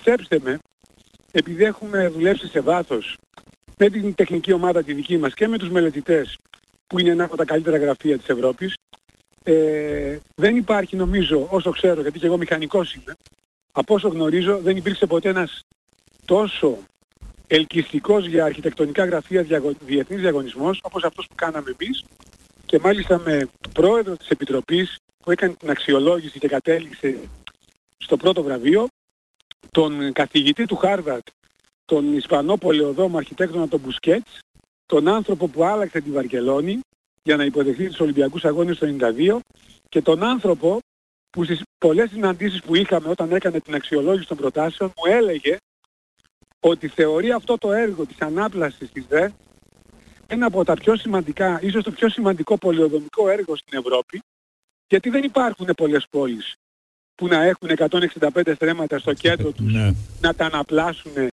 πιστέψτε με, επειδή έχουμε δουλέψει σε βάθος με την τεχνική ομάδα τη δική μας και με τους μελετητές, που είναι ένα από τα καλύτερα γραφεία της Ευρώπης, δεν υπάρχει, νομίζω, όσο ξέρω, γιατί και εγώ μηχανικός είμαι, από όσο γνωρίζω δεν υπήρξε ποτέ ένας τόσο ελκυστικός για αρχιτεκτονικά γραφεία διεθνής διαγωνισμός όπως αυτός που κάναμε εμείς, και μάλιστα με πρόεδρο της Επιτροπής που έκανε την αξιολόγηση και κατέληξε στο πρώτο βραβείο, τον καθηγητή του Χάρβαρντ, τον Ισπανό πολεοδόμο αρχιτέκτονα τον Μπουσκέτς, τον άνθρωπο που άλλαξε τη Βαρκελόνη για να υποδεχθεί τους Ολυμπιακούς Αγώνες το 1992, και τον άνθρωπο που στις πολλές συναντήσεις που είχαμε όταν έκανε την αξιολόγηση των προτάσεων μου έλεγε ότι θεωρεί αυτό το έργο της ανάπλασης της ΔΕ ένα από τα πιο σημαντικά, ίσως το πιο σημαντικό πολεοδομικό έργο στην Ευρώπη, γιατί δεν υπάρχουν πολλές πόλεις που να έχουν 165 στρέμματα στο κέντρο τους, να τα αναπλάσουν